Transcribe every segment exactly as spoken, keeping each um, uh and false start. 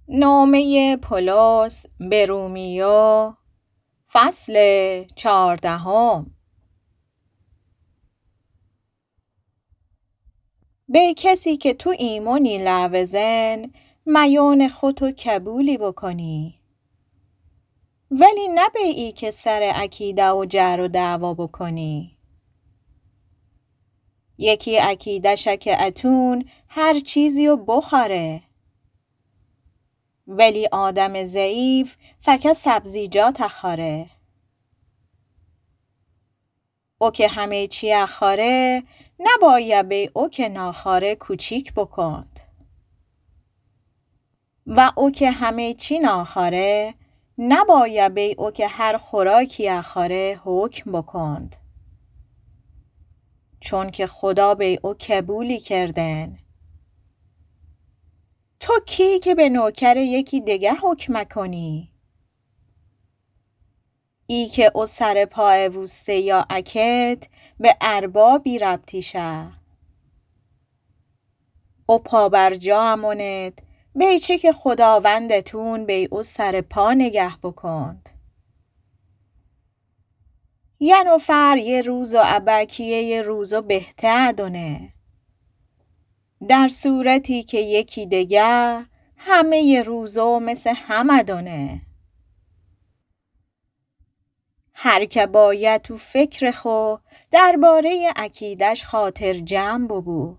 نامه پولس به رومیو، فصل چهاردهم. به کسی که تو ایمونی لعوزن، میان خودتو کبولی بکنی. ولی نه به ای که سر عکیده و جر و دعوا بکنی. یکی عکیده شک اتون هر چیزی رو بخوره. ولی آدم ضعیف فقط سبزیجات اخاره. او که همه چی اخاره، نباید به او که ناخاره کوچیک بکند. و او که همه چی ناخاره، نباید به او که هر خوراکی اخاره حکم بکند. چون که خدا به او کبولی کردن. تو کی که به نوکر یکی دیگه حکم کنی؟ ای که او سر پای وسته یا اکت به اربابی ربطیشه. او پا بر جا اماند، بیچه که خداوندتون به او سر پا نگه بکند. یه نفر یه روز و ابکیه یه روزو بهتر دونه. در صورتی که یکی دیگه همه ی روزو مثل همه دونه. هر که باید تو فکر خو درباره عکیدش خاطر جمع ببو.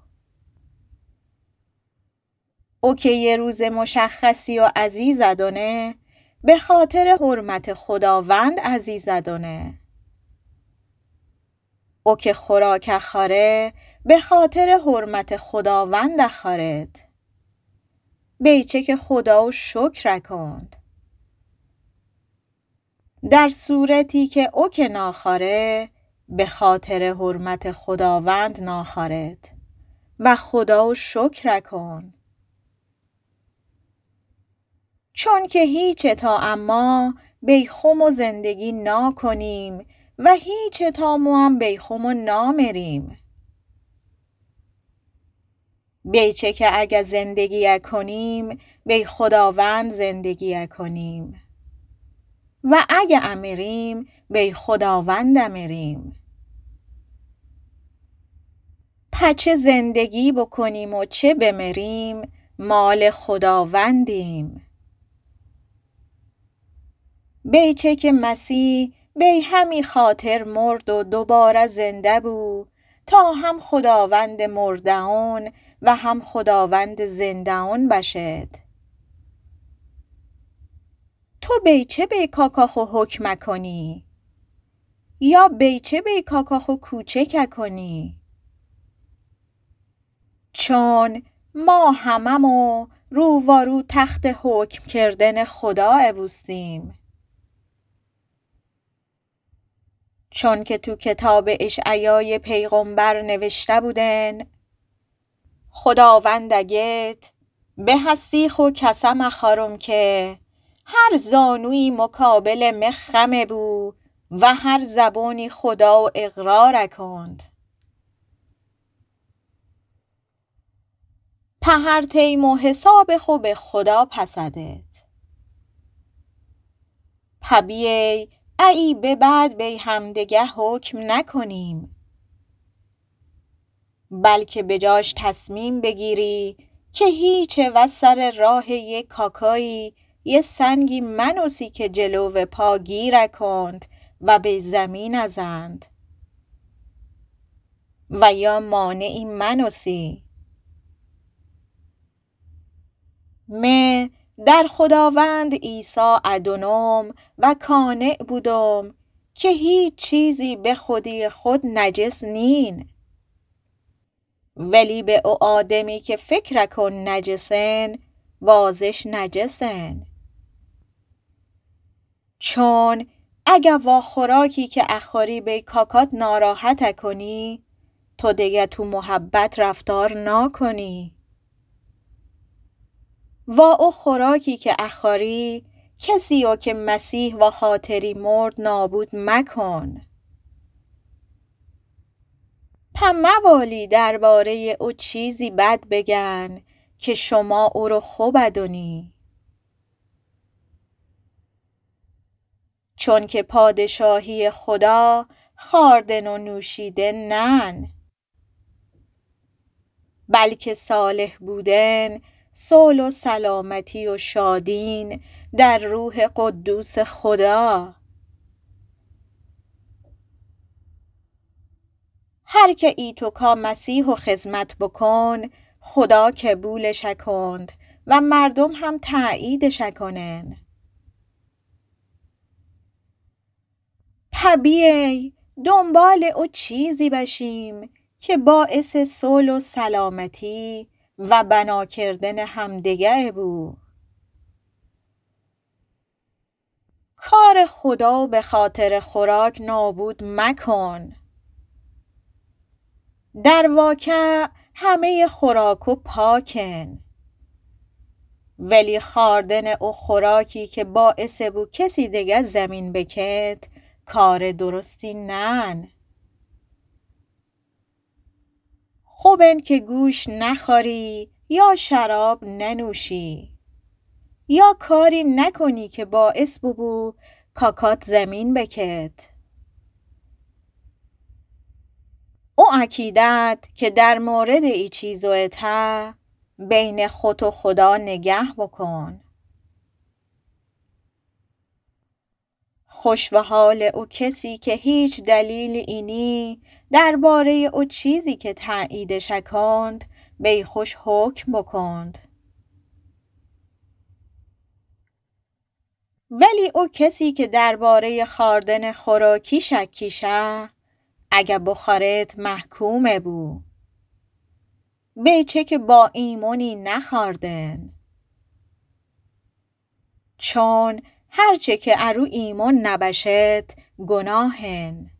او که یه روز مشخصی و عزیز دونه، به خاطر حرمت خداوند عزیز دونه. او که خوراک خاره، به خاطر حرمت خداوند خارد. بیچه که خدا و شکر کند. در صورتی که او که ناخاره، به خاطر حرمت خداوند ناخارد و خدا و شکر کن. چون که هیچ تا اما بیخم و زندگی نا کنیم و هیچ تا مو هم بیخم و نا مریم. بیچه که اگه زندگی کنیم بی خداوند زندگی کنیم و اگه امیریم بی خداوند امیریم. پچه زندگی بکنیم و چه بمیریم مال خداوندیم. بیچه که مسیح بی همی خاطر مرد و دوباره زنده بو، تا هم خداوند مردهون و هم خداوند زندهون بشد. تو بیچه بی کاکاخو حکم کنی؟ یا بیچه بی کاکاخو کوچک کنی؟ چون ما هممو رو و رو تخت حکم کردن خدا اوستیم. چون که تو کتاب اشعیای پیغمبر نوشته بودن، خداوند اگت به هستی خو کسم اخارم که هر زانوی مقابل مخمه بو و هر زبانی خدا و اقرار کند. پهر تیم و حساب خو به خدا پسدد. پبیه ای به بعد بی همدیگه حکم نکنیم. بلکه به جاش تصمیم بگیری که هیچ و سر راه یک کاکایی یه سنگی منوسی که جلو پا گیر کند و به زمین ازند. و یا مانعی منوسی. من در خداوند عیسی ادونم و کانع بودم که هیچ چیزی به خودی خود نجس نین. ولی به او آدمی که فکر کن نجسن، وازش نجسن. چون اگه وا خوراکی که اخوری به کاکات ناراحت کنی، تو دیگه تو محبت رفتار ناکنی. و او خوراکی که اخوری، کسی او که مسیح و خاطری مرد نابود مکن. پس موالی درباره او چیزی بد بگن که شما او رو خوب دونی. چون که پادشاهی خدا خواردن و نوشیدن نن، بلکه صالح بودن صلح و سلامتی و شادین در روح قدوس خدا. هر که ایتوکا مسیح و خدمت بکن، خدا قبولش کند و مردم هم تأییدش کنن. پبیه دنبال او چیزی بشیم که باعث صلح و سلامتی و بنا کردن همدیگه بو. کار خدا به خاطر خوراک نابود مکن. در واقع همه خوراکو پاکن، ولی خواردن او خوراکی که باعث بو کسی دیگه زمین بکت کار درستی نن. خوبن که گوش نخوری یا شراب ننوشی یا کاری نکنی که باعث ببو کاکات زمین بکت. او عقیدت که در مورد ای چیزو اتا بین خود و خدا نگه بکن. خوش و حال او کسی که هیچ دلیل اینی درباره او چیزی که تأییدش کند بی خوش حکم بکند. ولی او کسی که درباره خواردن خوراکی شکیشه اگه بخارت محکومه بو، بیچه که با ایمونی نخواردن. چون هرچه که ارو ایمون نبشد گناهن.